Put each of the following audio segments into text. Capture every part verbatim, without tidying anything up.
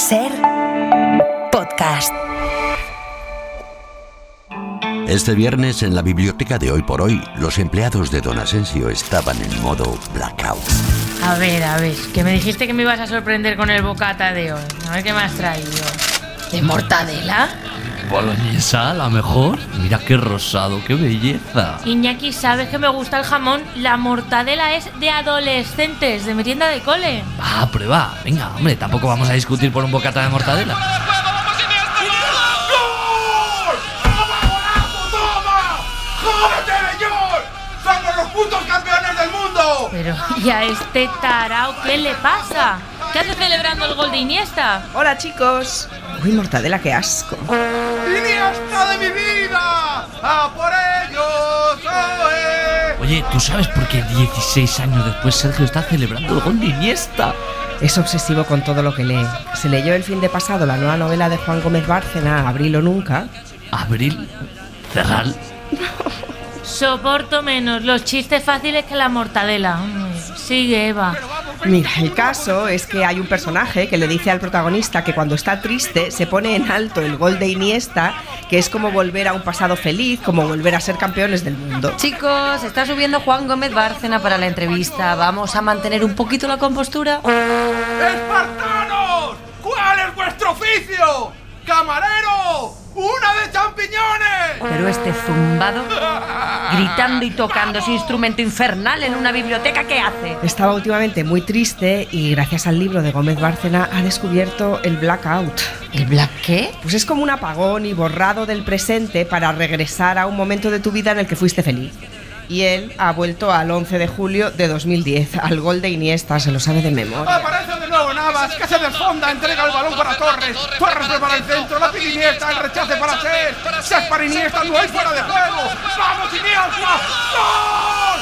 Ser Podcast. Este viernes en la biblioteca de Hoy por Hoy, los empleados de Don Asensio estaban en modo blackout. A ver, a ver, que me dijiste que me ibas a sorprender con el bocata de hoy. A ver qué me has traído. ¿De mortadela? Boloñesa, la mejor. Mira qué rosado, qué belleza. Iñaki, ¿sabes que me gusta el jamón? La mortadela es de adolescentes, de merienda de cole. Va, prueba. Venga, hombre, tampoco vamos a discutir por un bocata de mortadela. ¡Putos campeones del mundo! Pero, ¿y a este tarao qué le pasa? ¿Qué hace celebrando el gol de Iniesta? Hola, chicos. Uy, mortadela, qué asco. ¡Iniesta de mi vida! ¡A por ellos! ¡Oe! Oye, ¿tú sabes por qué dieciséis años después Sergio está celebrando el gol de Iniesta? Es obsesivo con todo lo que lee. Se leyó el fin de pasado la nueva novela de Juan Gómez Bárcena, Abril o Nunca. ¿Abril? ¿Cerral? Soporto menos los chistes fáciles que la mortadela. Sigue, Eva. Mira, el caso es que hay un personaje que le dice al protagonista que cuando está triste se pone en alto el gol de Iniesta, que es como volver a un pasado feliz, como volver a ser campeones del mundo. Chicos, está subiendo Juan Gómez Bárcena para la entrevista. ¿Vamos a mantener un poquito la compostura? ¡Espartanos! ¿Cuál es vuestro oficio? ¡Camarero! ¡Una de champiñones! Pero este zumbado, gritando y tocando ese instrumento infernal en una biblioteca, ¿qué hace? Estaba últimamente muy triste y gracias al libro de Gómez Bárcena ha descubierto el blackout. ¿El black qué? Pues es como un apagón y borrado del presente para regresar a un momento de tu vida en el que fuiste feliz. Y él ha vuelto al once de julio de dos mil diez, al gol de Iniesta, se lo sabe de memoria. Aparece de nuevo Navas, que se desfonda, entrega el balón para Torres. Torres prepara el centro, la pide Iniesta, el rechace para Ser. Ser para Iniesta, no hay fuera de juego. ¡Vamos, Iniesta! ¡Gol!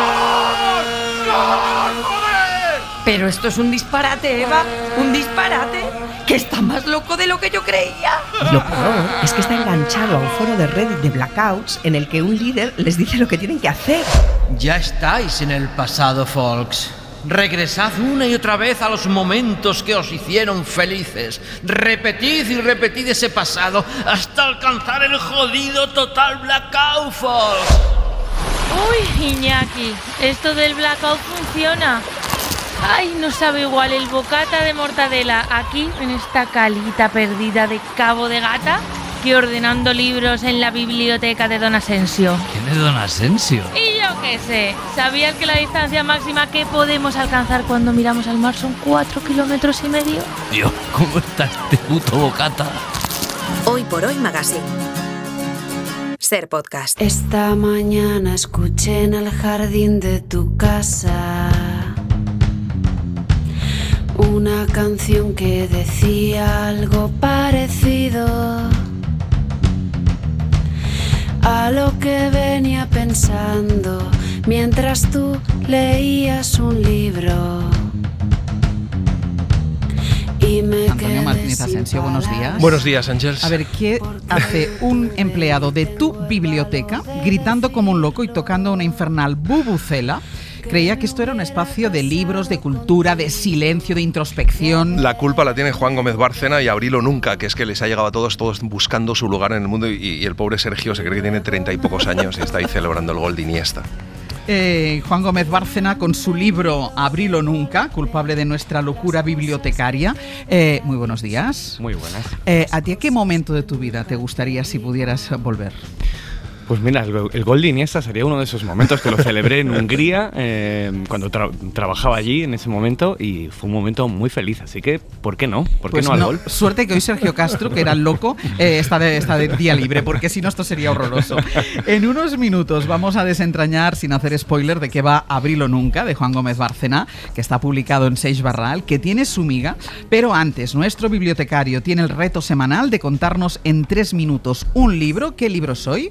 ¡Gol! ¡Gol! ¡Joder! Pero esto es un disparate, Eva, un disparate, que está más loco de lo que yo creía. Y lo peor es que está enganchado a un foro de Reddit de blackouts en el que un líder les dice lo que tienen que hacer. Ya estáis en el pasado, folks. Regresad una y otra vez a los momentos que os hicieron felices. Repetid y repetid ese pasado hasta alcanzar el jodido total blackout, folks. Uy, Iñaki, esto del blackout funciona. Ay, no sabe igual el bocata de mortadela aquí, en esta calita perdida de Cabo de Gata, que ordenando libros en la biblioteca de Don Asensio. ¿Quién es Don Asensio? Y yo qué sé, ¿sabías que la distancia máxima que podemos alcanzar cuando miramos al mar son cuatro kilómetros y medio? Dios, ¿cómo está este puto bocata? Hoy por Hoy Magazine. Ser Podcast. Esta mañana escuché en el jardín de tu casa una canción que decía algo parecido a lo que venía pensando mientras tú leías un libro. Y me Antonio Martínez Asensio, buenos días. Buenos días, Ángels. A ver, ¿qué hace un empleado de tu biblioteca gritando como un loco y tocando una infernal bubucela? Creía que esto era un espacio de libros, de cultura, de silencio, de introspección. La culpa la tiene Juan Gómez Bárcena y Abril o Nunca, que es que les ha llegado a todos, todos buscando su lugar en el mundo y, y el pobre Sergio se cree que tiene treinta y pocos años y está ahí celebrando el gol de Iniesta. Eh, Juan Gómez Bárcena con su libro Abril o Nunca, culpable de nuestra locura bibliotecaria. Eh, muy buenos días. Muy buenas. Eh, ¿A ti a qué momento de tu vida te gustaría si pudieras volver? Pues mira, el, el gol de Iniesta sería uno de esos momentos que lo celebré en Hungría eh, cuando tra- trabajaba allí en ese momento y fue un momento muy feliz, así que ¿por qué no? ¿Por qué pues no al no, gol? Suerte que hoy Sergio Castro, que era el loco, eh, está, de, está de día libre, porque si no esto sería horroroso. En unos minutos vamos a desentrañar, sin hacer spoiler, de qué va Abril o Nunca, de Juan Gómez Bárcena, que está publicado en Seix Barral, que tiene su miga, pero antes nuestro bibliotecario tiene el reto semanal de contarnos en tres minutos un libro. ¿Qué libro soy? Pues mira, hoy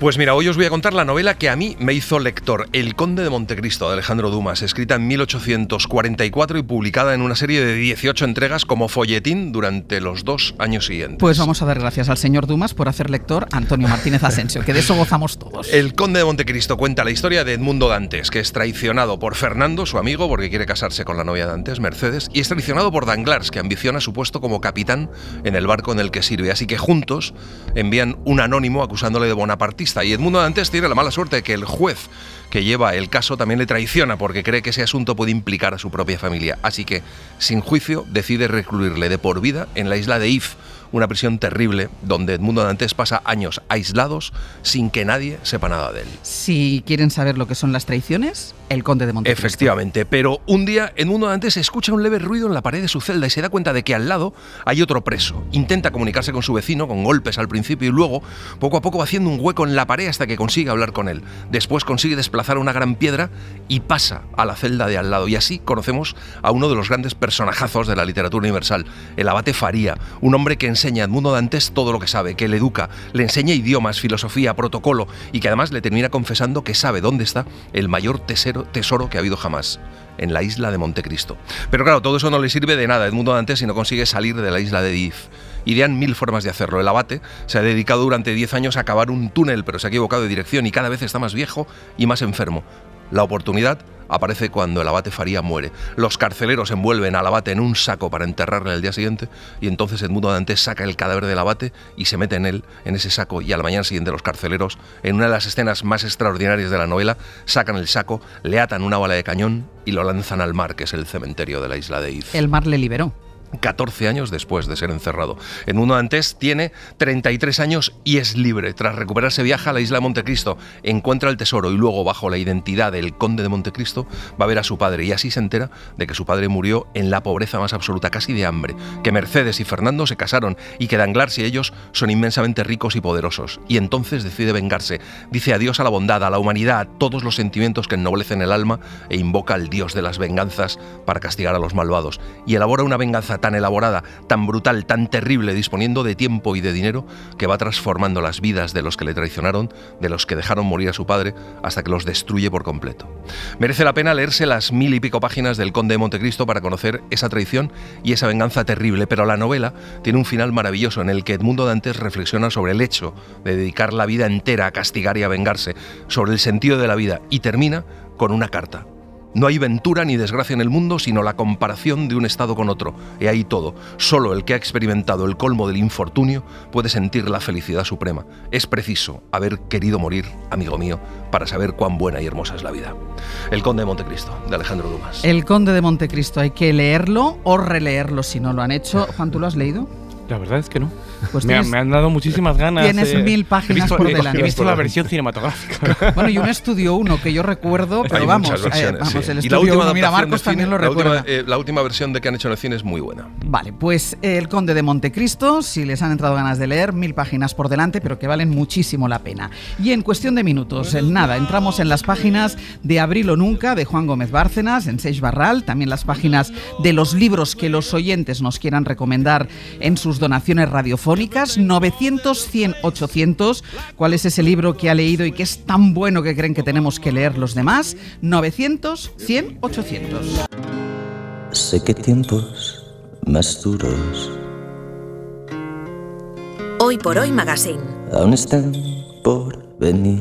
hoy os voy a contar la novela que a mí me hizo lector, El Conde de Montecristo, de Alejandro Dumas, escrita en mil ochocientos cuarenta y cuatro y publicada en una serie de dieciocho entregas como folletín durante los dos años siguientes. Pues vamos a dar gracias al señor Dumas por hacer lector a Antonio Martínez Asensio, que de eso gozamos todos. El Conde de Montecristo cuenta la historia de Edmundo Dantes, que es traicionado por Fernando, su amigo, porque quiere casarse con la novia de Dantes, Mercedes, y es traicionado por Danglars, que ambiciona su puesto como capitán en el barco en el que sirve. Así que juntos envían un anónimo acusándole de bonapartista, y Edmundo Dantes tiene la mala suerte de que el juez que lleva el caso también le traiciona porque cree que ese asunto puede implicar a su propia familia. Así que, sin juicio, decide recluirle de por vida en la isla de If, una prisión terrible donde Edmundo Dantes pasa años aislados sin que nadie sepa nada de él. Si quieren saber lo que son las traiciones, El Conde de Montecristo. Efectivamente, pero un día Edmundo Dantes escucha un leve ruido en la pared de su celda y se da cuenta de que al lado hay otro preso. Intenta comunicarse con su vecino con golpes al principio y luego, poco a poco, va haciendo un hueco en la pared hasta que consigue hablar con él. Después consigue desplazar una gran piedra y pasa a la celda de al lado. Y así conocemos a uno de los grandes personajazos de la literatura universal, el abate Faría, un hombre que enseña a Edmundo Dantes todo lo que sabe, que le educa, le enseña idiomas, filosofía, protocolo y que además le termina confesando que sabe dónde está el mayor tesoro, tesoro que ha habido jamás, en la isla de Montecristo. Pero claro, todo eso no le sirve de nada a Edmundo Dantes si no consigue salir de la isla de If. Idean mil formas de hacerlo. El abate se ha dedicado durante diez años a cavar un túnel, pero se ha equivocado de dirección y cada vez está más viejo y más enfermo. La oportunidad aparece cuando el abate Faría muere. Los carceleros envuelven al abate en un saco para enterrarle el día siguiente y entonces Edmundo Dantes saca el cadáver del abate y se mete en él, en ese saco, y a la mañana siguiente los carceleros, en una de las escenas más extraordinarias de la novela, sacan el saco, le atan una bala de cañón y lo lanzan al mar, que es el cementerio de la isla de If. El mar le liberó. catorce años después de ser encerrado. Edmundo Dantes tiene treinta y tres años y es libre. Tras recuperarse viaja a la isla de Montecristo, encuentra el tesoro y luego, bajo la identidad del Conde de Montecristo, va a ver a su padre y así se entera de que su padre murió en la pobreza más absoluta, casi de hambre, que Mercedes y Fernando se casaron y que Danglars y ellos son inmensamente ricos y poderosos. Y entonces decide vengarse. Dice adiós a la bondad, a la humanidad, a todos los sentimientos que ennoblecen el alma e invoca al dios de las venganzas para castigar a los malvados. Y elabora una venganza tan elaborada, tan brutal, tan terrible, disponiendo de tiempo y de dinero, que va transformando las vidas de los que le traicionaron, de los que dejaron morir a su padre, hasta que los destruye por completo. Merece la pena leerse las mil y pico páginas del Conde de Montecristo para conocer esa traición y esa venganza terrible, pero la novela tiene un final maravilloso en el que Edmundo Dantes reflexiona sobre el hecho de dedicar la vida entera a castigar y a vengarse, sobre el sentido de la vida, y termina con una carta. No hay ventura ni desgracia en el mundo, sino la comparación de un estado con otro. He ahí todo. Solo el que ha experimentado el colmo del infortunio puede sentir la felicidad suprema. Es preciso haber querido morir, amigo mío, para saber cuán buena y hermosa es la vida. El Conde de Montecristo, de Alejandro Dumas. El Conde de Montecristo, hay que leerlo o releerlo si no lo han hecho. Juan, ¿tú lo has leído? La verdad es que no. Pues me, tienes, me han dado muchísimas ganas. Tienes eh, mil páginas visto, por eh, delante. He visto la versión cinematográfica. Bueno, y un estudio uno que yo recuerdo, pero Hay vamos, muchas versiones, eh, vamos sí. el Y estudio la última uno, mira, adaptación Marcos de cine, también lo la recuerda. Última, eh, la última versión de que han hecho en el cine es muy buena. Vale, pues El Conde de Montecristo, si les han entrado ganas de leer, mil páginas por delante, pero que valen muchísimo la pena. Y en cuestión de minutos, en nada, entramos en las páginas de Abril o Nunca, de Juan Gómez Bárcenas, en Seix Barral, también las páginas de los libros que los oyentes nos quieran recomendar en sus donaciones radiofónicas, novecientos, cien, ochocientos. ¿Cuál es ese libro que ha leído y que es tan bueno que creen que tenemos que leer los demás? novecientos, cien, ochocientos. Sé que tiempos más duros Hoy por Hoy Magazine aún están por venir.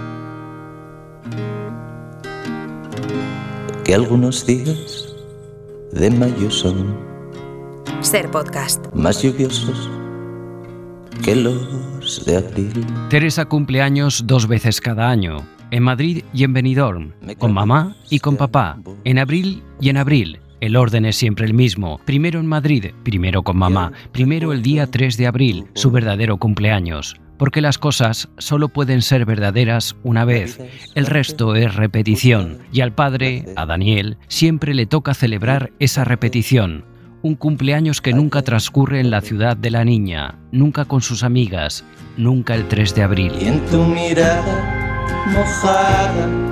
Que algunos días de mayo son Ser Podcast. más lluviosos que los de abril. Teresa cumple años dos veces cada año, en Madrid y en Benidorm, con mamá y con papá, en abril y en abril. El orden es siempre el mismo, primero en Madrid, primero con mamá, primero el día tres de abril, su verdadero cumpleaños. Porque las cosas solo pueden ser verdaderas una vez, el resto es repetición, y al padre, a Daniel, siempre le toca celebrar esa repetición. Un cumpleaños que nunca transcurre en la ciudad de la niña, nunca con sus amigas, nunca el tres de abril. Y en tu mirada mojada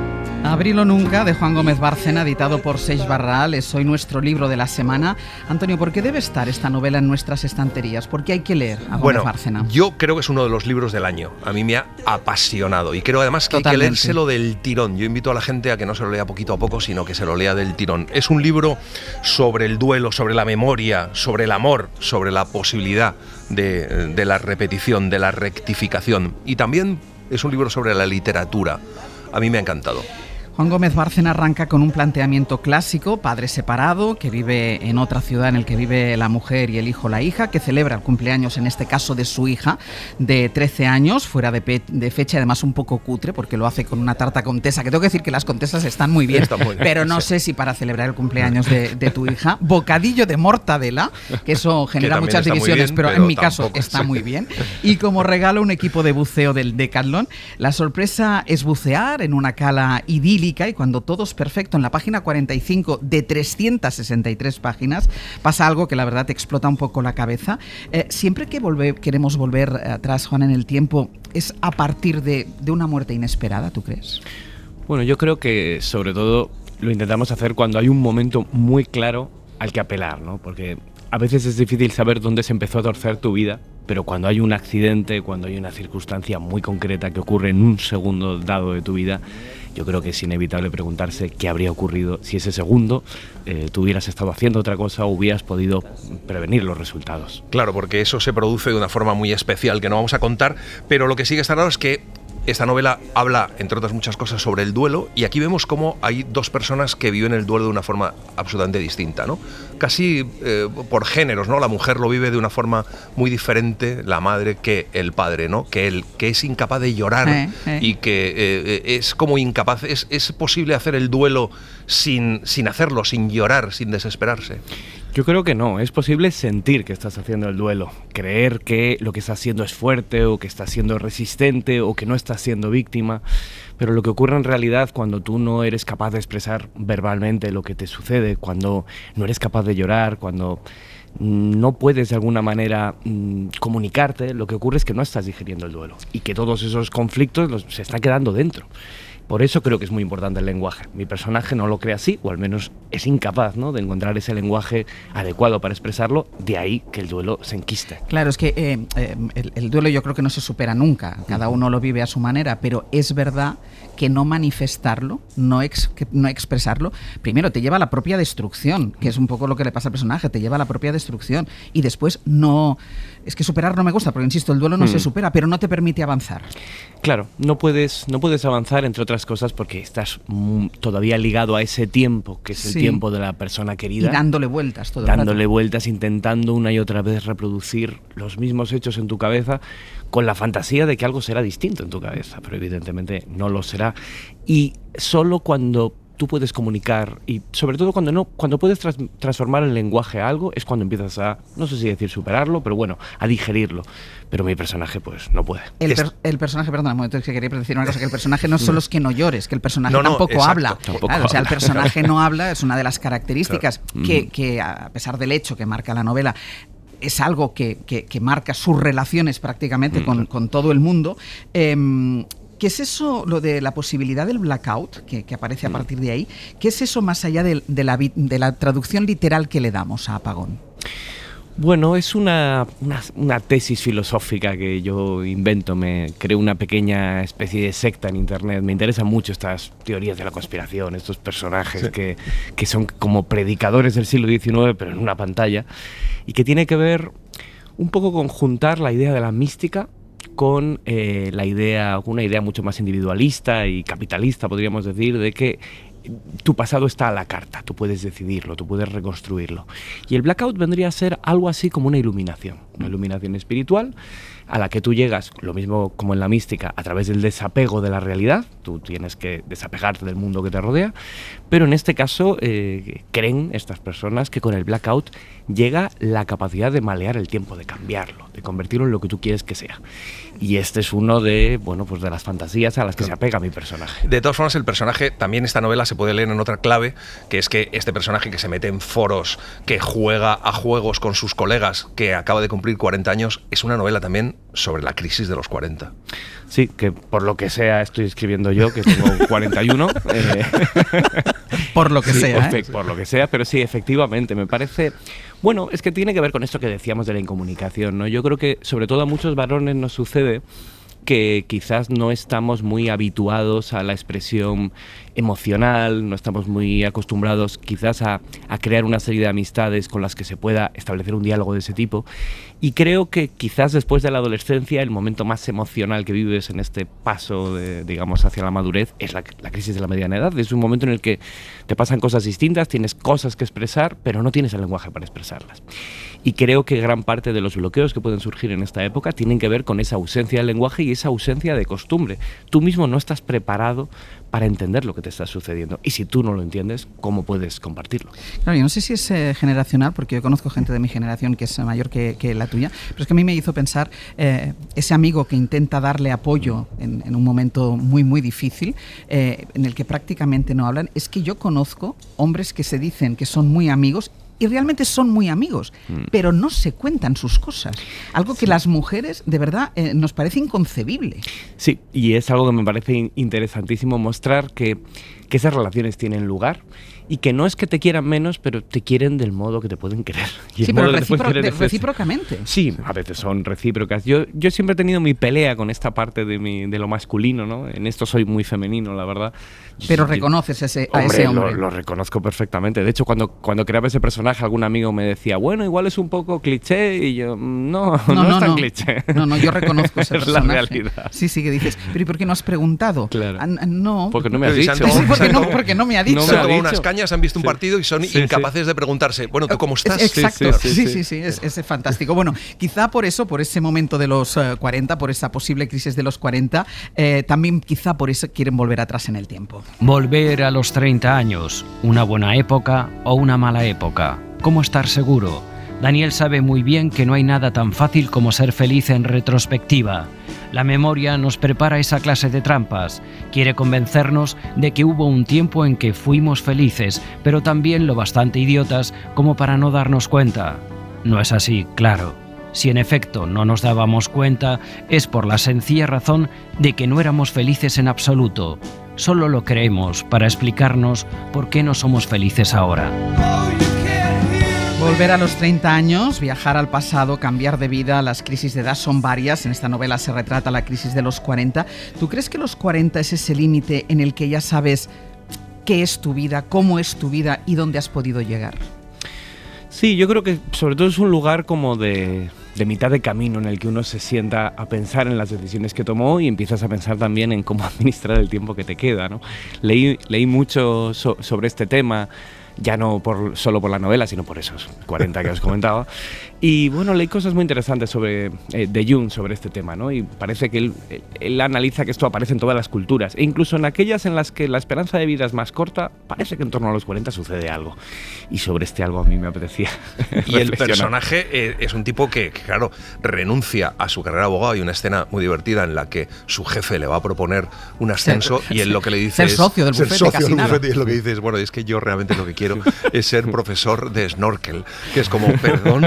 Abril o nunca, de Juan Gómez Bárcena, editado por Seix Barral, es hoy nuestro libro de la semana. Antonio, ¿por qué debe estar esta novela en nuestras estanterías? ¿Por qué hay que leer a Gómez bueno, Bárcena? Yo creo que es uno de los libros del año. A mí me ha apasionado y creo además que Totalmente. hay que leérselo del tirón. Yo invito a la gente a que no se lo lea poquito a poco, sino que se lo lea del tirón. Es un libro sobre el duelo, sobre la memoria, sobre el amor, sobre la posibilidad de, de la repetición, de la rectificación. Y también es un libro sobre la literatura. A mí me ha encantado. Juan Gómez Bárcena arranca con un planteamiento clásico, padre separado, que vive en otra ciudad en el que vive la mujer y el hijo, la hija, que celebra el cumpleaños, en este caso de su hija, de trece años, fuera de, pe- de fecha, además un poco cutre, porque lo hace con una tarta contesa, que tengo que decir que las contesas están muy bien, Está muy bien, pero no sí. sé si para celebrar el cumpleaños de, de tu hija. Bocadillo de mortadela, que eso genera también muchas está muy divisiones, bien, pero, pero en mi caso tampoco, está sí. muy bien. Y como regalo, un equipo de buceo del Decathlon. La sorpresa es bucear en una cala idílica y cuando todo es perfecto, en la página cuarenta y cinco de trescientas sesenta y tres páginas, pasa algo que la verdad te explota un poco la cabeza. Eh, siempre que volve, queremos volver atrás, Juan, en el tiempo, ¿es a partir de, de una muerte inesperada, tú crees? Bueno, yo creo que sobre todo lo intentamos hacer cuando hay un momento muy claro al que apelar, ¿no? Porque a veces es difícil saber dónde se empezó a torcer tu vida, pero cuando hay un accidente, cuando hay una circunstancia muy concreta que ocurre en un segundo dado de tu vida, yo creo que es inevitable preguntarse qué habría ocurrido si ese segundo eh, tú hubieras estado haciendo otra cosa o hubieras podido prevenir los resultados. Claro, porque eso se produce de una forma muy especial que no vamos a contar, pero lo que sí que está claro es que esta novela habla, entre otras muchas cosas, sobre el duelo, y aquí vemos cómo hay dos personas que viven el duelo de una forma absolutamente distinta, ¿no? Casi eh, por géneros, ¿no? La mujer lo vive de una forma muy diferente, la madre, que el padre, ¿no? Que él, que es incapaz de llorar Eh, eh. y que eh, es como incapaz. Es, es posible hacer el duelo sin, sin hacerlo, sin llorar, sin desesperarse. Yo creo que no, es posible sentir que estás haciendo el duelo, creer que lo que estás haciendo es fuerte o que estás siendo resistente o que no estás siendo víctima, pero lo que ocurre en realidad cuando tú no eres capaz de expresar verbalmente lo que te sucede, cuando no eres capaz de llorar, cuando no puedes de alguna manera mmm, comunicarte, lo que ocurre es que no estás digiriendo el duelo y que todos esos conflictos los, se están quedando dentro. Por eso creo que es muy importante el lenguaje. Mi personaje no lo cree así, o al menos es incapaz, ¿no?, de encontrar ese lenguaje adecuado para expresarlo, de ahí que el duelo se enquiste. Claro, es que eh, eh, el, el duelo yo creo que no se supera nunca, cada uno lo vive a su manera, pero es verdad que no manifestarlo, no, ex, que no expresarlo, primero te lleva a la propia destrucción, que es un poco lo que le pasa al personaje, te lleva a la propia destrucción, y después no... Es que superar no me gusta, porque insisto, el duelo no mm. se supera, pero no te permite avanzar. Claro, no puedes, no puedes avanzar, entre otras cosas, porque estás mm, todavía ligado a ese tiempo, que es el sí. tiempo de la persona querida. Y dándole vueltas todo el Dándole rato. vueltas, intentando una y otra vez reproducir los mismos hechos en tu cabeza, con la fantasía de que algo será distinto en tu cabeza, pero evidentemente no lo será. Y solo cuando tú puedes comunicar, y sobre todo cuando no, cuando puedes tras, transformar el lenguaje a algo, es cuando empiezas a, no sé si decir superarlo, pero bueno, a digerirlo. Pero mi personaje pues no puede. El, per, el personaje, perdón, un momento, es que quería decir una cosa, que el personaje no solo es que no llores, que el personaje no, no, tampoco exacto, habla. Tampoco claro, habla. O sea, el personaje no habla, es una de las características claro. que, que, a pesar del hecho que marca la novela, es algo que, que, que marca sus relaciones prácticamente mm. con, con todo el mundo. Eh, ¿Qué es eso, lo de la posibilidad del blackout, que, que aparece a partir de ahí? ¿Qué es eso más allá de, de, la, de la traducción literal que le damos a apagón? Bueno, es una, una, una tesis filosófica que yo invento, me creo una pequeña especie de secta en internet. Me interesan mucho estas teorías de la conspiración, estos personajes sí. que, que son como predicadores del siglo diecinueve, pero en una pantalla, y que tiene que ver un poco con juntar la idea de la mística con eh, la idea, una idea mucho más individualista y capitalista, podríamos decir, de que tu pasado está a la carta, tú puedes decidirlo, tú puedes reconstruirlo. Y el blackout vendría a ser algo así como una iluminación, una iluminación espiritual a la que tú llegas, lo mismo como en la mística, a través del desapego de la realidad. Tú tienes que desapegarte del mundo que te rodea, pero en este caso eh, creen estas personas que con el blackout llega la capacidad de malear el tiempo, de cambiarlo, de convertirlo en lo que tú quieres que sea. Y este es uno de, bueno, pues de las fantasías a las que se apega mi personaje. De todas formas, el personaje, también esta novela se puede leer en otra clave, que es que este personaje que se mete en foros, que juega a juegos con sus colegas, que acaba de cumplir cumplir cuarenta años, es una novela también sobre la crisis de los cuarenta. Sí, que por lo que sea estoy escribiendo yo, que tengo cuarenta y uno. Eh, por lo que sí, sea. Por, ¿eh? por lo que sea, pero sí, efectivamente, me parece... Bueno, es que tiene que ver con esto que decíamos de la incomunicación, ¿no? Yo creo que sobre todo a muchos varones nos sucede que quizás no estamos muy habituados a la expresión emocional, no estamos muy acostumbrados quizás a, a crear una serie de amistades con las que se pueda establecer un diálogo de ese tipo, y creo que quizás después de la adolescencia el momento más emocional que vives en este paso de, digamos, hacia la madurez es la, la crisis de la mediana edad. Es un momento en el que te pasan cosas distintas, tienes cosas que expresar, pero no tienes el lenguaje para expresarlas. Y creo que gran parte de los bloqueos que pueden surgir en esta época tienen que ver con esa ausencia del lenguaje y esa ausencia de costumbre. Tú mismo no estás preparado para entender lo que te está sucediendo. Y si tú no lo entiendes, ¿cómo puedes compartirlo? Claro, yo no sé si es eh, generacional, porque yo conozco gente de mi generación que es mayor que, que la tuya, pero es que a mí me hizo pensar eh, ese amigo que intenta darle apoyo en, en un momento muy, muy difícil, eh, en el que prácticamente no hablan. Es que yo conozco hombres que se dicen que son muy amigos y realmente son muy amigos, mm. pero no se cuentan sus cosas. Algo que sí. las mujeres, de verdad, eh, nos parece inconcebible. Sí, y es algo que me parece interesantísimo mostrar que, que esas relaciones tienen lugar y que no es que te quieran menos, pero te quieren del modo que te pueden querer. Y sí, pero recípro- de, recíprocamente. Sí, a veces son recíprocas. Yo, yo siempre he tenido mi pelea con esta parte de, mi, de lo masculino, ¿no? En esto soy muy femenino, la verdad. Pero reconoces ese, a hombre, ese hombre. Lo, lo reconozco perfectamente. De hecho, cuando, cuando creaba ese personaje, algún amigo me decía, bueno, igual es un poco cliché, y yo, no, no, no, no es tan no. cliché. No, no, yo reconozco ese es personaje. la realidad. Sí, sí, que dices, pero ¿y por qué no has preguntado? Claro. Ah, no. Porque no me has dicho. Sí, porque no, porque no me ha dicho. No se han tomado unas cañas, han visto un sí. partido y son sí, incapaces sí. de preguntarse, bueno, ¿tú cómo estás? Exacto, sí, sí, sí, sí, sí, sí. Es, es fantástico. Bueno, quizá por eso, por ese momento de los uh, cuarenta, por esa posible crisis de los cuarenta, eh, también quizá por eso quieren volver atrás en el tiempo. Volver a los treinta años, una buena época o una mala época. ¿Cómo estar seguro? Daniel sabe muy bien que no hay nada tan fácil como ser feliz en retrospectiva. La memoria nos prepara esa clase de trampas. Quiere convencernos de que hubo un tiempo en que fuimos felices, pero también lo bastante idiotas como para no darnos cuenta. No es así, claro. Si en efecto no nos dábamos cuenta, es por la sencilla razón de que no éramos felices en absoluto. Solo lo creemos para explicarnos por qué no somos felices ahora. Volver a los treinta años, viajar al pasado, cambiar de vida, las crisis de edad son varias. En esta novela se retrata la crisis de los cuarenta. ¿Tú crees que los cuarenta es ese límite en el que ya sabes qué es tu vida, cómo es tu vida y dónde has podido llegar? Sí, yo creo que sobre todo es un lugar como de, de mitad de camino en el que uno se sienta a pensar en las decisiones que tomó y empiezas a pensar también en cómo administrar el tiempo que te queda, ¿no? Leí, leí mucho so, sobre este tema, ya no por, solo por la novela, sino por esos cuarenta que os comentaba. Y bueno, leí cosas muy interesantes sobre, eh, de Jung sobre este tema, ¿no? Y parece que él, él analiza que esto aparece en todas las culturas, e incluso en aquellas en las que la esperanza de vida es más corta, parece que en torno a los cuarenta sucede algo. Y sobre este algo a mí me apetecía Y el personaje eh, es un tipo que, que, claro, renuncia a su carrera de abogado. Hay una escena muy divertida en la que su jefe le va a proponer un ascenso ser, y él lo que le dice ser es... socio del bufete, ser socio casi del nada. bufete, y es lo que dice es, bueno, es que yo realmente lo que quiero es ser profesor de snorkel, que es como, perdón...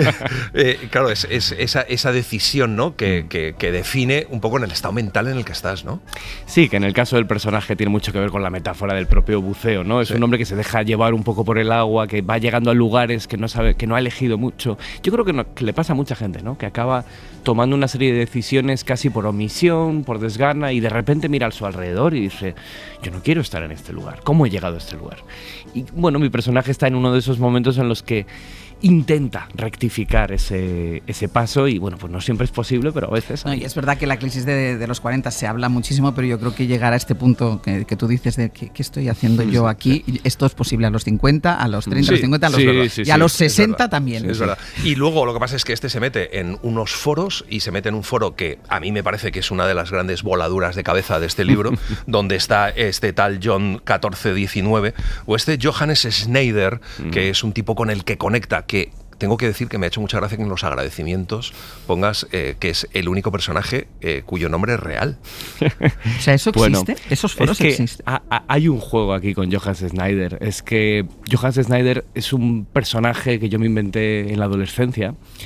Eh, claro, es, es esa, esa decisión, ¿no? Que, que, que define un poco en el estado mental en el que estás, ¿no? Sí, que en el caso del personaje tiene mucho que ver con la metáfora del propio buceo, ¿no? Es sí. un hombre que se deja llevar un poco por el agua, que va llegando a lugares que no sabe, que no ha elegido mucho. Yo creo que, no, que le pasa a mucha gente, ¿no? Que acaba tomando una serie de decisiones casi por omisión, por desgana, y de repente mira a su alrededor y dice, yo no quiero estar en este lugar, ¿cómo he llegado a este lugar? Y bueno, mi personaje está en uno de esos momentos en los que intenta rectificar ese, ese paso y bueno, pues no siempre es posible, pero a veces... No, y es verdad que la crisis de, de los cuarenta se habla muchísimo, pero yo creo que llegar a este punto que, que tú dices de ¿qué, qué estoy haciendo yo aquí? Esto es posible a los cincuenta, a los treinta, sí, a los cincuenta, a los, sí, sí, y sí, a los sí, sesenta también. Sí, es verdad. Y luego lo que pasa es que este se mete en unos foros y se mete en un foro que a mí me parece que es una de las grandes voladuras de cabeza de este libro, donde está este tal John catorce diecinueve o este Johannes Schneider, que es un tipo con el que conecta, que tengo que decir que me ha hecho mucha gracia que en los agradecimientos pongas eh, que es el único personaje eh, cuyo nombre es real. O sea, ¿eso existe? Bueno, ¿esos foros es que existen? A, a, hay un juego aquí con Johannes Schneider. Es que Johannes Schneider es un personaje que yo me inventé en la adolescencia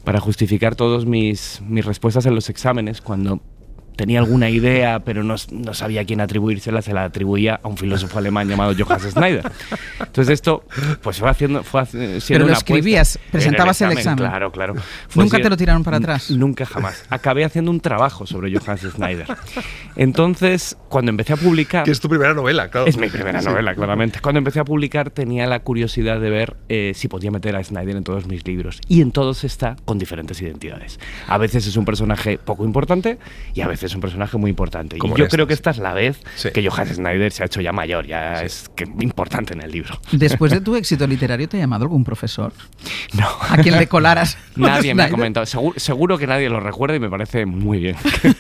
para justificar todas mis, mis respuestas en los exámenes, cuando tenía alguna idea, pero no, no sabía a quién atribuírsela, se la atribuía a un filósofo alemán llamado Johannes Schneider. Entonces esto pues fue haciendo fue siendo Pero lo una escribías, presentabas el examen, el examen. Claro, claro. Fue ¿Nunca si, te lo tiraron para atrás? Nunca, jamás. Acabé haciendo un trabajo sobre Johannes Schneider. Entonces, cuando empecé a publicar... Que es tu primera novela, claro. Es mi primera sí. novela, claramente. Cuando empecé a publicar tenía la curiosidad de ver eh, si podía meter a Schneider en todos mis libros. Y en todos está con diferentes identidades. A veces es un personaje poco importante y a veces es un personaje muy importante. Y Como yo este, creo que sí. esta es la vez sí. que Johannes Schneider se ha hecho ya mayor, ya sí. es que importante en el libro. Después de tu éxito literario, ¿te ha llamado algún profesor? No. ¿A quien le colaras? Nadie me ha comentado. Seguro, seguro que nadie lo recuerda y me parece muy bien.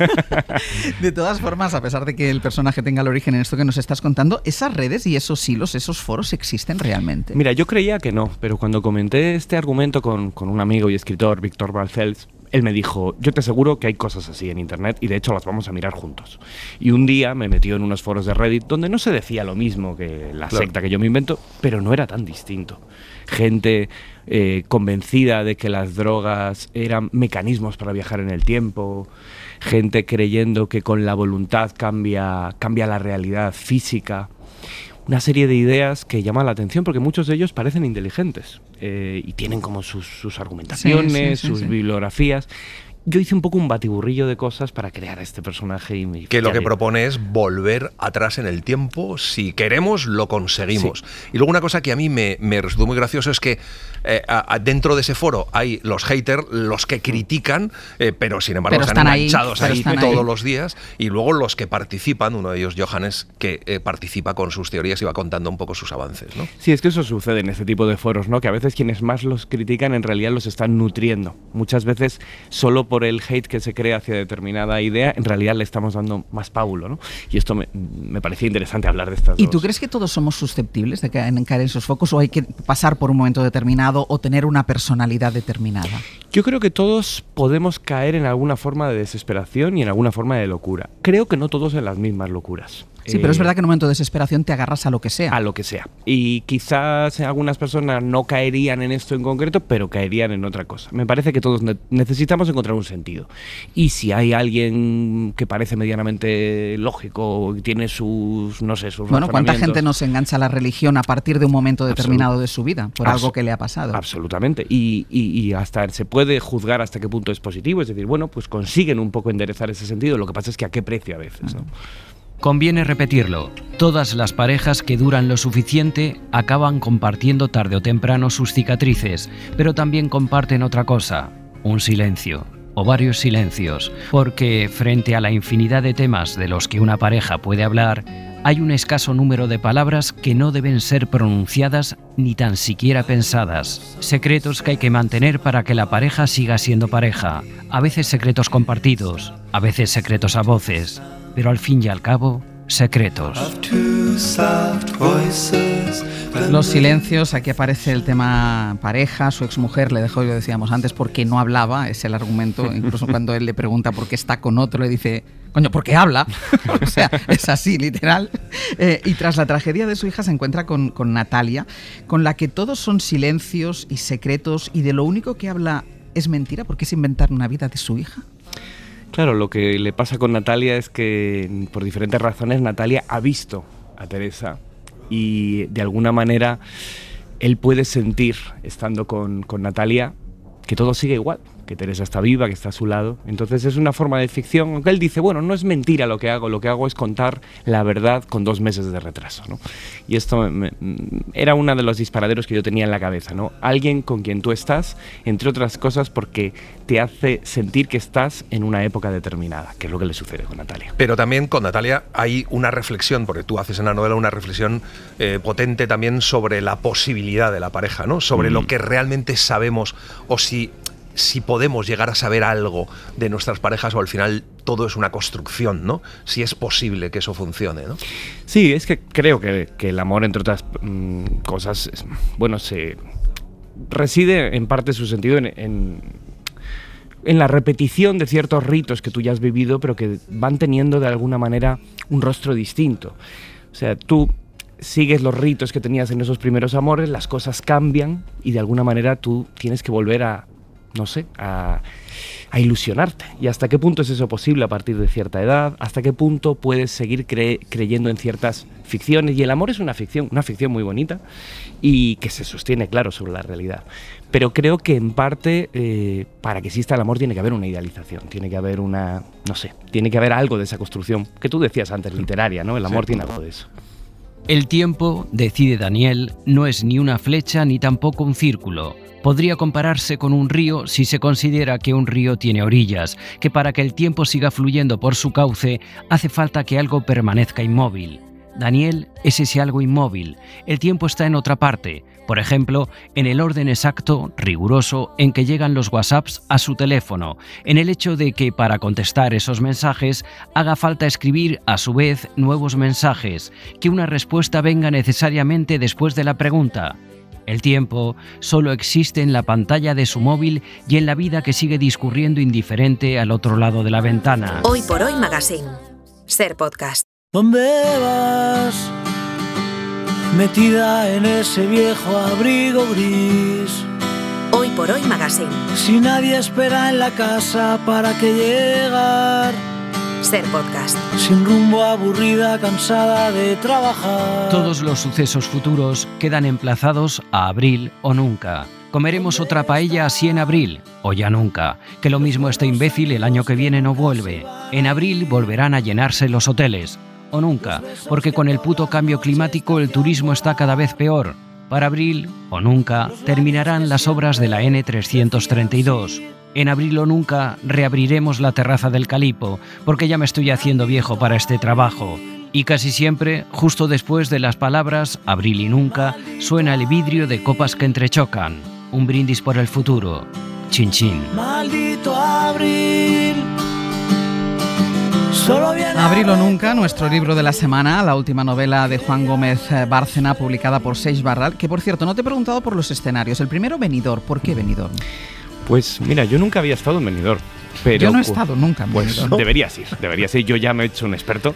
De todas formas, a pesar de que el personaje tenga el origen en esto que nos estás contando, ¿esas redes y esos hilos, esos foros existen realmente? Mira, yo creía que no, pero cuando comenté este argumento con, con un amigo y escritor, Víctor Balcells, él me dijo, yo te aseguro que hay cosas así en internet y de hecho las vamos a mirar juntos. Y un día me metió en unos foros de Reddit donde no se decía lo mismo que la claro. secta que yo me invento, pero no era tan distinto. Gente eh, convencida de que las drogas eran mecanismos para viajar en el tiempo, gente creyendo que con la voluntad cambia, cambia la realidad física. Una serie de ideas que llaman la atención porque muchos de ellos parecen inteligentes eh, y tienen como sus, sus argumentaciones, sí, sí, sí, sus sí. bibliografías. Yo hice un poco un batiburrillo de cosas para crear este personaje. Y me, que lo que digo. propone es volver atrás en el tiempo. Si queremos, lo conseguimos. Sí. Y luego una cosa que a mí me, me resultó muy gracioso es que eh, a, a, dentro de ese foro hay los haters, los que critican, eh, pero sin embargo pero están, están enganchados ahí, ahí están todos ahí. los días. Y luego los que participan, uno de ellos Johannes, que eh, participa con sus teorías y va contando un poco sus avances, ¿no? Sí, es que eso sucede en este tipo de foros, ¿no? Que a veces quienes más los critican en realidad los están nutriendo. Muchas veces solo por el hate que se crea hacia determinada idea, en realidad le estamos dando más pábulo, ¿no? Y esto me, me parecía interesante hablar de estas ¿Y dos. tú crees que todos somos susceptibles de caer en, caer en esos focos o hay que pasar por un momento determinado o tener una personalidad determinada? Yo creo que todos podemos caer en alguna forma de desesperación y en alguna forma de locura. Creo que no todos en las mismas locuras. Sí, eh, pero es verdad que en un momento de desesperación te agarras a lo que sea. A lo que sea. Y quizás algunas personas no caerían en esto en concreto, pero caerían en otra cosa. Me parece que todos ne- necesitamos encontrar un sentido. Y si hay alguien que parece medianamente lógico, y tiene sus, no sé, sus Bueno, ¿cuánta razonamientos? gente no se engancha a la religión a partir de un momento determinado Absolut- de su vida, por Absolut- algo que le ha pasado? Absolutamente. Y, y, y hasta se puede juzgar hasta qué punto es positivo. Es decir, bueno, pues consiguen un poco enderezar ese sentido. Lo que pasa es que a qué precio a veces, ¿no? Conviene repetirlo, todas las parejas que duran lo suficiente acaban compartiendo tarde o temprano sus cicatrices, pero también comparten otra cosa, un silencio, o varios silencios, porque frente a la infinidad de temas de los que una pareja puede hablar, hay un escaso número de palabras que no deben ser pronunciadas ni tan siquiera pensadas. Secretos que hay que mantener para que la pareja siga siendo pareja, a veces secretos compartidos, a veces secretos a voces, pero al fin y al cabo, secretos. Los silencios, aquí aparece el tema pareja, su exmujer le dejó, lo decíamos antes, porque no hablaba, es el argumento, incluso cuando él le pregunta por qué está con otro, le dice, coño, ¿por qué habla? O sea, es así, literal. Eh, y tras la tragedia de su hija se encuentra con, con Natalia, con la que todos son silencios y secretos, y de lo único que habla es mentira, porque es inventar una vida de su hija. Claro, lo que le pasa con Natalia es que, por diferentes razones, Natalia ha visto a Teresa y, de alguna manera, él puede sentir, estando con, con Natalia, que todo sigue igual, que Teresa está viva, que está a su lado. Entonces es una forma de ficción, aunque él dice, bueno, no es mentira lo que hago, lo que hago es contar la verdad con dos meses de retraso, ¿no? Y esto me, me, era uno de los disparaderos que yo tenía en la cabeza, ¿no? Alguien con quien tú estás, entre otras cosas, porque te hace sentir que estás en una época determinada, que es lo que le sucede con Natalia. Pero también con Natalia hay una reflexión, porque tú haces en la novela una reflexión eh, potente también sobre la posibilidad de la pareja, ¿no? Sobre mm. lo que realmente sabemos o si... si podemos llegar a saber algo de nuestras parejas o al final todo es una construcción, ¿no? Si es posible que eso funcione, ¿no? Sí, es que creo que, que el amor, entre otras mmm, cosas, es, bueno, se reside en parte su sentido en, en, en la repetición de ciertos ritos que tú ya has vivido, pero que van teniendo de alguna manera un rostro distinto. O sea, tú sigues los ritos que tenías en esos primeros amores, las cosas cambian y de alguna manera tú tienes que volver a no sé, a, a ilusionarte. ¿Y hasta qué punto es eso posible a partir de cierta edad? ¿Hasta qué punto puedes seguir cre- creyendo en ciertas ficciones? Y el amor es una ficción, una ficción muy bonita y que se sostiene, claro, sobre la realidad. Pero creo que en parte, eh, para que exista el amor tiene que haber una idealización, tiene que haber una, no sé, tiene que haber algo de esa construcción que tú decías antes, literaria, ¿no? El amor sí. tiene algo de eso. El tiempo, decide Daniel, no es ni una flecha ni tampoco un círculo. Podría compararse con un río si se considera que un río tiene orillas, que para que el tiempo siga fluyendo por su cauce hace falta que algo permanezca inmóvil. Daniel es ese algo inmóvil. El tiempo está en otra parte, por ejemplo, en el orden exacto, riguroso, en que llegan los WhatsApps a su teléfono, en el hecho de que para contestar esos mensajes haga falta escribir a su vez nuevos mensajes, que una respuesta venga necesariamente después de la pregunta. El tiempo solo existe en la pantalla de su móvil y en la vida que sigue discurriendo indiferente al otro lado de la ventana. Hoy por Hoy Magazine. Ser Podcast. ¿Dónde vas? Metida en ese viejo abrigo gris. Hoy por Hoy Magazine. Si nadie espera en la casa para que llegar. Ser Podcast. Sin rumbo, aburrida, cansada de trabajar. Todos los sucesos futuros quedan emplazados a abril o nunca. Comeremos otra paella así en abril, o ya nunca. Que lo mismo este imbécil el año que viene no vuelve. En abril volverán a llenarse los hoteles. O nunca, porque con el puto cambio climático el turismo está cada vez peor. Para abril, o nunca, terminarán las obras de la ene trescientos treinta y dos. En abril o nunca reabriremos la terraza del Calipo, porque ya me estoy haciendo viejo para este trabajo. Y casi siempre, justo después de las palabras abril y nunca, suena el vidrio de copas que entrechocan. Un brindis por el futuro. Chin chin. Maldito abril. Solo viene Abril o nunca, nuestro libro de la semana, la última novela de Juan Gómez Bárcena, publicada por Seix Barral, que por cierto, no te he preguntado por los escenarios. El primero, Benidorm. ¿Por qué Benidorm? Pues mira, yo nunca había estado en Benidorm. Pero, yo no he estado nunca en pues, Benidorm. Deberías ir, deberías ir. Yo ya me he hecho un experto.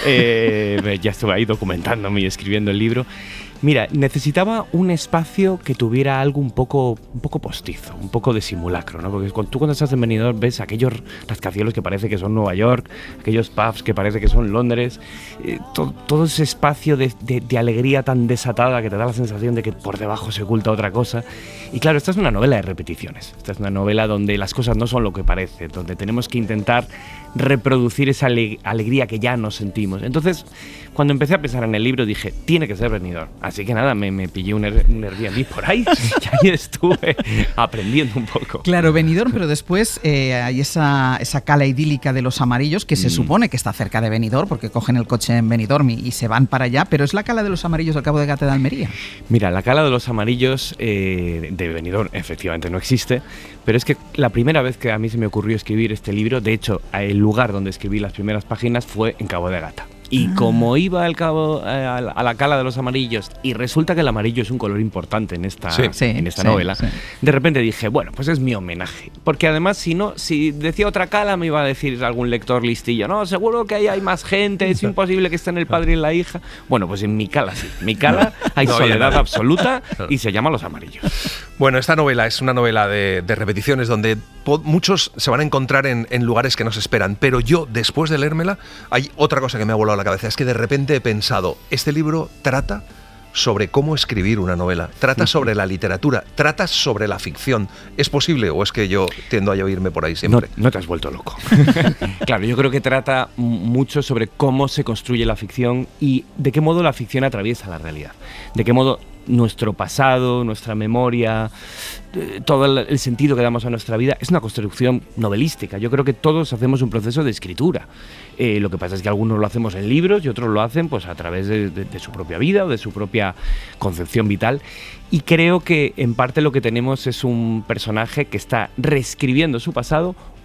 Eh, ya estuve ahí documentándome y escribiendo el libro. Mira, necesitaba un espacio que tuviera algo un poco, un poco postizo, un poco de simulacro, ¿no? Porque cuando, tú cuando estás en Benidorm ves aquellos rascacielos que parece que son Nueva York, aquellos pubs que parece que son Londres, eh, to, todo ese espacio de, de, de alegría tan desatada que te da la sensación de que por debajo se oculta otra cosa. Y claro, esta es una novela de repeticiones, esta es una novela donde las cosas no son lo que parece, donde tenemos que intentar reproducir esa ale- alegría que ya nos sentimos. Entonces, cuando empecé a pensar en el libro dije, tiene que ser Benidorm. Así que nada, me, me pillé un, Air, un Airbnb por ahí y ahí estuve aprendiendo un poco. Claro, Benidorm, pero después eh, hay esa, esa cala idílica de Los Amarillos, que se mm. supone que está cerca de Benidorm, porque cogen el coche en Benidorm y, y se van para allá, pero es la cala de Los Amarillos del Cabo de Gata de Almería. Mira, la cala de Los Amarillos eh, de Benidorm efectivamente no existe, pero es que la primera vez que a mí se me ocurrió escribir este libro, de hecho, el lugar donde escribí las primeras páginas fue en Cabo de Gata. Y ah. como iba al cabo, eh, a la cala de Los Amarillos, y resulta que el amarillo es un color importante en esta, sí, sí, en esta sí, novela, sí. de repente dije, bueno, pues es mi homenaje. Porque además, si no, si decía otra cala, me iba a decir algún lector listillo, no, seguro que ahí hay más gente, es imposible que estén el padre y la hija. Bueno, pues en mi cala sí. Mi cala hay no, soledad no. absoluta y se llama Los Amarillos. Bueno, esta novela es una novela de, de repeticiones donde po- muchos se van a encontrar en, en lugares que no se esperan, pero yo, después de leérmela, hay otra cosa que me ha volado la cabeza, es que de repente he pensado, este libro trata sobre cómo escribir una novela, trata sobre la literatura, trata sobre la ficción. ¿Es posible o es que yo tiendo a oírme por ahí siempre? No, no te has vuelto loco. Claro, yo creo que trata mucho sobre cómo se construye la ficción y de qué modo la ficción atraviesa la realidad, de qué modo nuestro pasado, nuestra memoria, todo el sentido que damos a nuestra vida es una construcción novelística. Yo creo que todos hacemos un proceso de escritura. Eh, lo que pasa es que algunos lo hacemos en libros y otros lo hacen pues a través de, de, de su propia vida o de su propia concepción vital. Y creo que en parte lo que tenemos es un personaje que está reescribiendo su pasado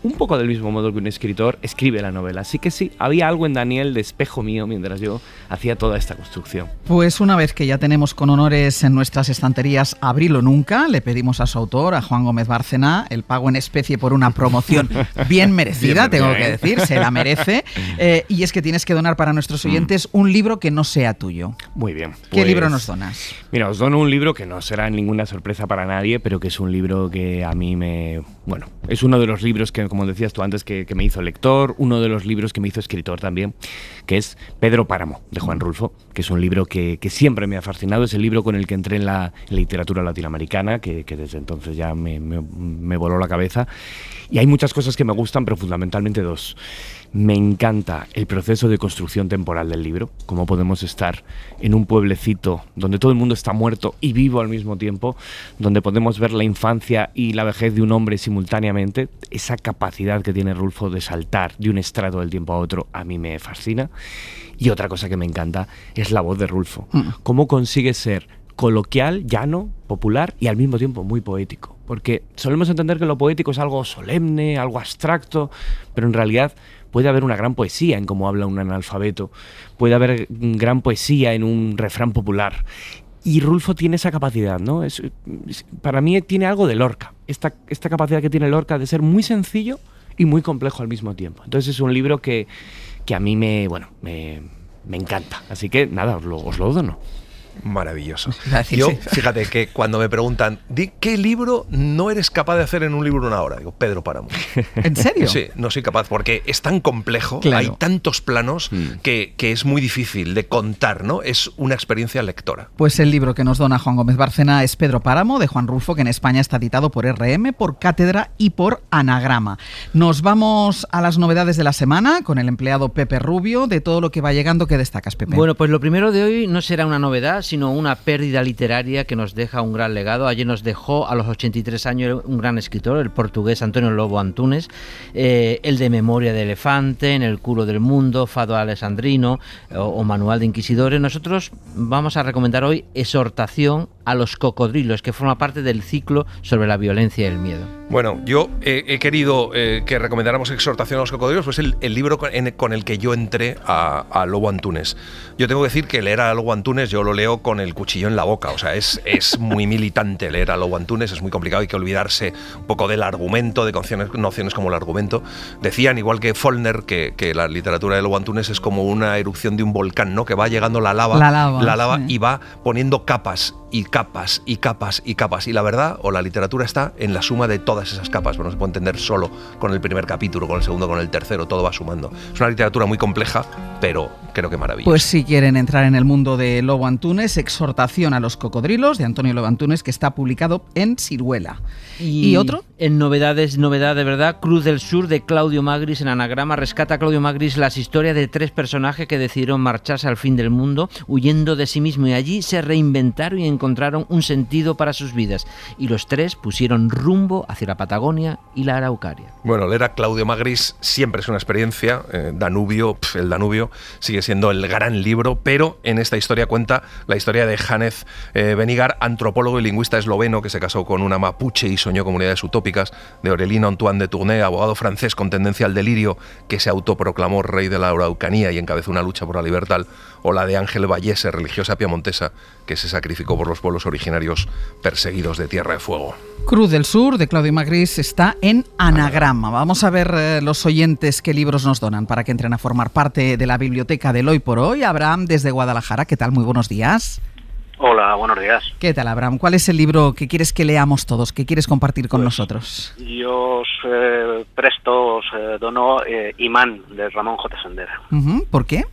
un poco del mismo modo que un escritor escribe la novela. Así que sí, había algo en Daniel de espejo mío mientras yo hacía toda esta construcción. Pues una vez que ya tenemos con honores en nuestras estanterías Abril o Nunca, le pedimos a su autor, a Juan Gómez Bárcena, el pago en especie por una promoción bien merecida, bien, tengo bien. que decir, se la merece. Eh, y es que tienes que donar para nuestros oyentes mm. un libro que no sea tuyo. Muy bien. ¿Qué pues, libro nos donas? Mira, os dono un libro que no será ninguna sorpresa para nadie, pero que es un libro que a mí me... Bueno, es uno de los libros que, como decías tú antes, que, que me hizo lector, uno de los libros que me hizo escritor también, que es Pedro Páramo, de Juan Rulfo, que es un libro que, que siempre me ha fascinado, es el libro con el que entré en la, en la literatura latinoamericana, que, que desde entonces ya me, me, me voló la cabeza. Y hay muchas cosas que me gustan, pero fundamentalmente dos. Me encanta el proceso de construcción temporal del libro, cómo podemos estar en un pueblecito donde todo el mundo está muerto y vivo al mismo tiempo, donde podemos ver la infancia y la vejez de un hombre simultáneamente. Esa capacidad que tiene Rulfo de saltar de un estrato del tiempo a otro a mí me fascina. Y otra cosa que me encanta es la voz de Rulfo. Mm. Cómo consigue ser coloquial, llano, popular y al mismo tiempo muy poético. Porque solemos entender que lo poético es algo solemne, algo abstracto, pero en realidad puede haber una gran poesía en cómo habla un analfabeto, puede haber gran poesía en un refrán popular. Y Rulfo tiene esa capacidad, ¿no? Es, es, para mí tiene algo de Lorca, esta, esta capacidad que tiene Lorca de ser muy sencillo y muy complejo al mismo tiempo. Entonces es un libro que, que a mí me, bueno, me, me encanta. Así que nada, os lo, os lo dono. Maravilloso. Yo, fíjate que cuando me preguntan, ¿di qué libro no eres capaz de hacer en un libro en una hora? Digo, Pedro Páramo. ¿En serio? Sí, no soy capaz, porque es tan complejo, claro. hay tantos planos mm. que, que es muy difícil de contar, ¿no? Es una experiencia lectora. Pues el libro que nos dona Juan Gómez Bárcena es Pedro Páramo, de Juan Rulfo, que en España está editado por R M, por Cátedra y por Anagrama. Nos vamos a las novedades de la semana con el empleado Pepe Rubio. De todo lo que va llegando, ¿qué destacas, Pepe? Bueno, pues lo primero de hoy no será una novedad, sino una pérdida literaria que nos deja un gran legado. Ayer nos dejó a los ochenta y tres años un gran escritor, el portugués Antonio Lobo Antunes, eh, el de Memoria de Elefante, En el culo del mundo, Fado Alessandrino o, o Manual de Inquisidores. Nosotros vamos a recomendar hoy Exhortación a los cocodrilos, que forma parte del ciclo sobre la violencia y el miedo. Bueno, yo eh, he querido eh, que recomendáramos Exhortación a los cocodrilos, pues el, el libro con, en, con el que yo entré a, a Lobo Antunes. Yo tengo que decir que leer a Lobo Antunes yo lo leo con el cuchillo en la boca, o sea, es, es muy militante leer a Lobo Antunes, es muy complicado, hay que olvidarse un poco del argumento, de nociones, nociones como el argumento. Decían, igual que Follner, que, que la literatura de Lobo Antunes es como una erupción de un volcán, ¿no? Que va llegando la lava, la lava, la lava sí. y va poniendo capas y capas y capas y capas. Y la verdad, o la literatura está en la suma de todas esas capas, pero no se puede entender solo con el primer capítulo, con el segundo, con el tercero, todo va sumando. Es una literatura muy compleja, pero creo que maravillosa. Pues si quieren entrar en el mundo de Lobo Antunes, Exhortación a los cocodrilos, de Antonio Lobo Antunes, que está publicado en Siruela. ¿Y, ¿Y otro? En novedades, novedad de verdad, Cruz del Sur, de Claudio Magris, en Anagrama. Rescata a Claudio Magris las historias de tres personajes que decidieron marcharse al fin del mundo, huyendo de sí mismo, y allí se reinventaron y encontraron un sentido para sus vidas. Y los tres pusieron rumbo hacia la Patagonia y la Araucaria. Bueno, leer a Claudio Magris siempre es una experiencia. Eh, Danubio, pf, el Danubio sigue siendo el gran libro, pero en esta historia cuenta la historia de Hannes eh, Benigar, antropólogo y lingüista esloveno que se casó con una mapuche y soñó comunidades utópicas, de Aurelino Antoine de Tournai, abogado francés con tendencia al delirio que se autoproclamó rey de la Araucanía y encabezó una lucha por la libertad, o la de Ángel Vallese, religiosa piamontesa que se sacrificó por los pueblos originarios perseguidos de Tierra de Fuego. Cruz del Sur, de Claudio Magris, está en Anagrama. Vamos a ver eh, los oyentes qué libros nos donan para que entren a formar parte de la biblioteca del Hoy por Hoy. Abraham, desde Guadalajara, ¿qué tal? Muy buenos días. Hola, buenos días. ¿Qué tal, Abraham? ¿Cuál es el libro que quieres que leamos todos, que quieres compartir con pues, nosotros? Yo os eh, presto, os eh, dono eh, Imán, de Ramón J. Sendera. Uh-huh. ¿Por qué?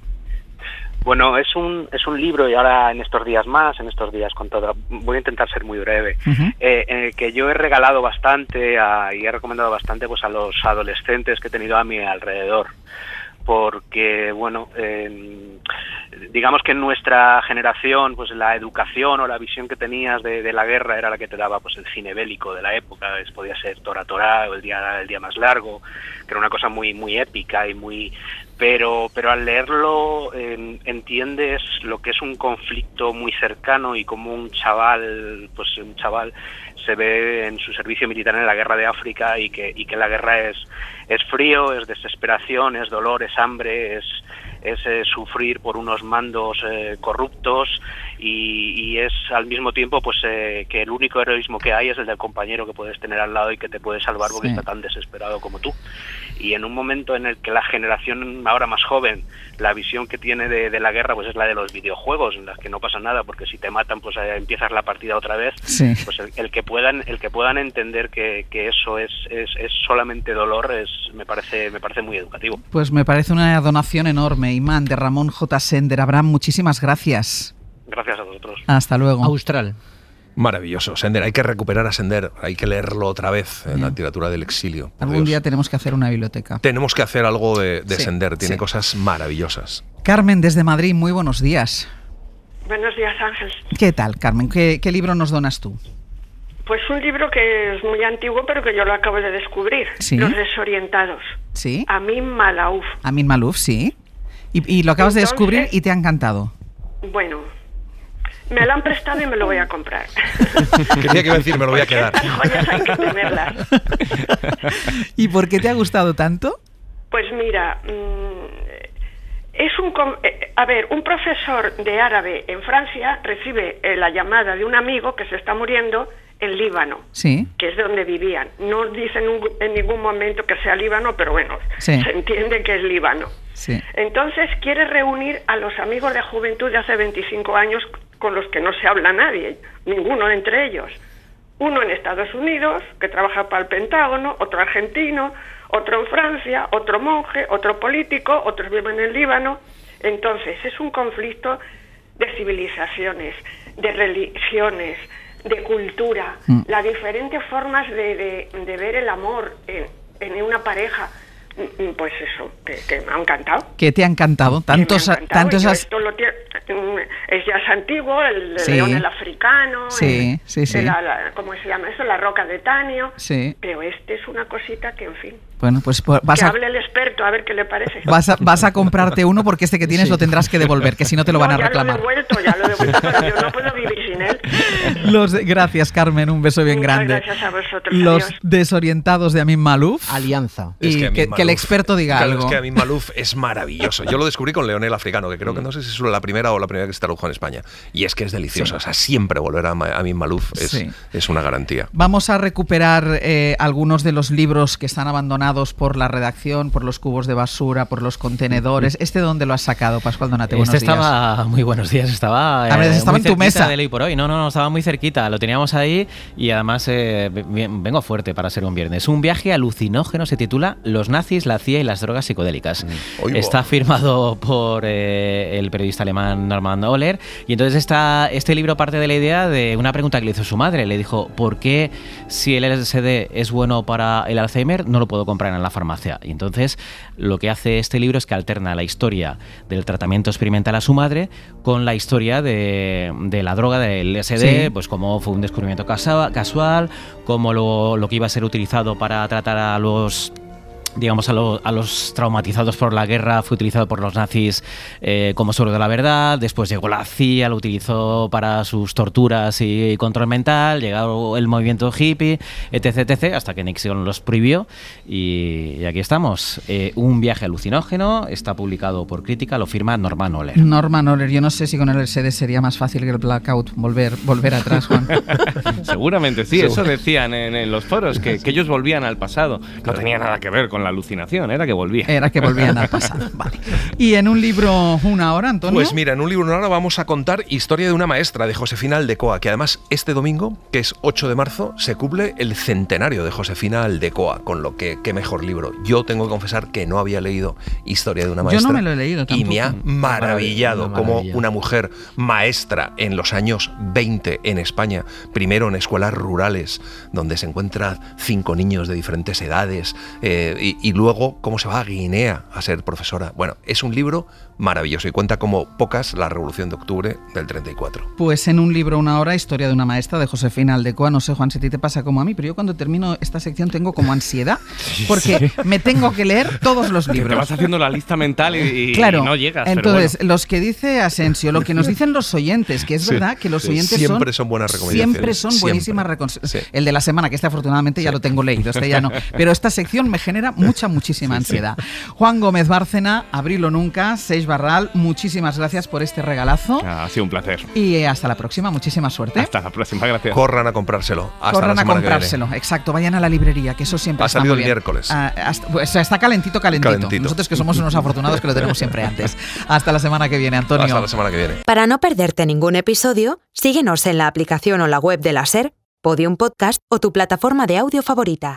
Bueno, es un es un libro, y ahora en estos días más, en estos días con todo, voy a intentar ser muy breve, uh-huh. eh, eh, que yo he regalado bastante a, y he recomendado bastante pues a los adolescentes que he tenido a mi alrededor, porque, bueno, eh, digamos que en nuestra generación, pues la educación o la visión que tenías de, de la guerra era la que te daba pues el cine bélico de la época. Es, podía ser Tora Tora o el día, el día más largo, que era una cosa muy, muy épica y muy... Pero, pero al leerlo eh, entiendes lo que es un conflicto muy cercano y como un chaval, pues un chaval se ve en su servicio militar en la guerra de África y que, y que la guerra es, es frío, es desesperación, es dolor, es hambre, es, es eh, sufrir por unos mandos eh, corruptos y, y es al mismo tiempo pues eh, que el único heroísmo que hay es el del compañero que puedes tener al lado y que te puede salvar porque Sí. está tan desesperado como tú. Y en un momento en el que la generación ahora más joven, la visión que tiene de, de la guerra pues es la de los videojuegos, en las que no pasa nada porque si te matan pues eh, empiezas la partida otra vez. Sí. Pues el, el que puedan el que puedan entender que, que eso es, es, es solamente dolor es me parece me parece muy educativo. Pues me parece una donación enorme, Imán, de Ramón J. Sender. Abraham, muchísimas gracias. Gracias a vosotros. Hasta luego. Austral. Maravilloso, Sender. Hay que recuperar a Sender, hay que leerlo otra vez en la literatura del exilio. por Algún Dios. día tenemos que hacer una biblioteca. Tenemos que hacer algo de, de Sí, Sender, tiene sí. cosas maravillosas. Carmen, desde Madrid, muy buenos días. Buenos días, Ángel. ¿Qué tal, Carmen? ¿Qué, qué libro nos donas tú? Pues un libro que es muy antiguo, pero que yo lo acabo de descubrir. Sí. Los desorientados. Sí. Amin Malaouf. Amin Malouf, sí. Y, y lo acabas de Entonces- descubrir y te ha encantado. Bueno, me lo han prestado y me lo voy a comprar. Quería que iba a decir, me lo voy a quedar. Estas joyas hay que tenerlas. ¿Y por qué te ha gustado tanto? Pues mira, mm, es un... com- eh, A ver, un profesor de árabe en Francia recibe eh, la llamada de un amigo que se está muriendo en Líbano, Sí. que es donde vivían. No dicen un- en ningún momento que sea Líbano, pero bueno, Sí. se entiende que es Líbano. Sí. Entonces quiere reunir a los amigos de juventud de hace veinticinco años con los que no se habla nadie, ninguno entre ellos. Uno en Estados Unidos, que trabaja para el Pentágono, otro argentino, otro en Francia, otro monje, otro político, otros viven en Líbano. Entonces es un conflicto de civilizaciones, de religiones, de cultura, Mm. las diferentes formas de, de, de ver el amor en, en una pareja. Mm, mm, Pues eso, que, que me ha encantado. ¿Qué te ha encantado? Tantos, Que me ha encantado. tantos Yo has- esto lo tie- mm, es ya es antiguo, el Sí. león el africano, Sí, el- sí, sí. el- la- la- ¿cómo se llama eso? La roca de Tanio. Sí. Pero este es una cosita que, en fin, Bueno, pues pues vas que a, hable el experto, a ver qué le parece. vas, a, vas a comprarte uno porque este que tienes lo tendrás que devolver, que si no te lo van a No, ya reclamar. lo he devuelto, ya lo he devuelto, pero yo no puedo vivir sin él. Los de- gracias, Carmen, un beso bien Muchas grande. gracias a vosotros, Los adiós. desorientados de Amin Malouf. Alianza. Y que, Amin que el Malouf- experto diga Claro, algo. Es que Amin Malouf es maravilloso. Yo lo descubrí con Leonel Africano, que creo que no sé si es la primera o la primera que se tradujo en España. Y es que es delicioso. Sí. O sea, siempre volver a Ma- Amin Malouf es, Sí. es una garantía. Vamos a recuperar eh, algunos de los libros que están abandonados por la redacción, por los cubos de basura, por los contenedores. ¿Este dónde lo has sacado, Pascual Donate? Buenos Este días. estaba, muy buenos días, estaba, A ver, eh, estaba muy en tu cerquita mesa. del Hoy por Hoy. No, no, no, estaba muy cerquita, lo teníamos ahí y además eh, bien- vengo fuerte para ser un viernes. Un viaje alucinógeno se titula Los nazis, la C I A y las drogas psicodélicas. Oigo. Está firmado por eh, el periodista alemán Norman Ohler y entonces está, este libro parte de la idea de una pregunta que le hizo su madre. Le dijo, ¿por qué si el L S D es bueno para el Alzheimer no lo puedo comprar en la farmacia? Y entonces lo que hace este libro es que alterna la historia del tratamiento experimental a su madre con la historia de, de la droga del L S D, Sí. pues cómo fue un descubrimiento casa- casual, cómo lo, lo que iba a ser utilizado para tratar a los digamos a, lo- a los traumatizados por la guerra fue utilizado por los nazis eh, como suelo de la verdad. Después llegó la C I A, lo utilizó para sus torturas y control mental, llegó el movimiento hippie, etc, etc, hasta que Nixon los prohibió y, y aquí estamos. Eh, un viaje alucinógeno, está publicado por Crítica, lo firma Norman Ohler. Norman Ohler, yo no sé si con el L S D sería más fácil que el blackout, volver, volver atrás, Juan. Seguramente sí, eso decían en, en los foros, que, que ellos volvían al pasado. No tenía nada que ver con la alucinación, era que volvían. Era que volvían al pasado, vale. Y en un libro una hora, Antonio. Pues mira, en un libro una hora vamos a contar Historia de una maestra de Josefina Aldecoa, que además este domingo, que es ocho de marzo, se cumple el centenario de Josefina Aldecoa, con lo que qué mejor libro. Yo tengo que confesar que no había leído Historia de una Yo maestra. no me lo he leído Y tampoco. me ha maravillado Una como maravilla. una mujer maestra en los años veinte en España, primero en escuelas rurales, donde se encuentran cinco niños de diferentes edades eh, y, y, y luego cómo se va a Guinea a ser profesora. Bueno, es un libro maravilloso y cuenta como pocas la Revolución de Octubre del treinta y cuatro. Pues en un libro una hora, Historia de una maestra, de Josefina Aldecoa. No sé, Juan, si a ti te pasa como a mí, pero yo cuando termino esta sección tengo como ansiedad, porque sí. me tengo que leer todos los libros. Te vas haciendo la lista mental y, y claro, no llegas. Entonces, pero bueno. los que dice Asensio, lo que nos dicen los oyentes, que es sí, verdad que los sí. oyentes siempre son, son buenas recomendaciones. Siempre son siempre. buenísimas recomendaciones. Sí. El de la semana, que este afortunadamente sí. ya lo tengo leído, este ya no. Pero esta sección me genera mucha, muchísima sí, ansiedad. Sí. Juan Gómez Bárcena, Abril o Nunca, Seix Barral, muchísimas gracias por este regalazo. Ha sido un placer. Y hasta la próxima, muchísima suerte. Hasta la próxima, gracias. Corran a comprárselo. Hasta Corran la a comprárselo, exacto. Vayan a la librería, que eso siempre ha está salido muy el bien. miércoles. Ah, hasta, pues, está calentito, calentito, calentito. Nosotros que somos unos afortunados que lo tenemos siempre antes. Hasta la semana que viene, Antonio. Hasta la semana que viene. Para no perderte ningún episodio, síguenos en la aplicación o la web de la SER, Podium Podcast o tu plataforma de audio favorita.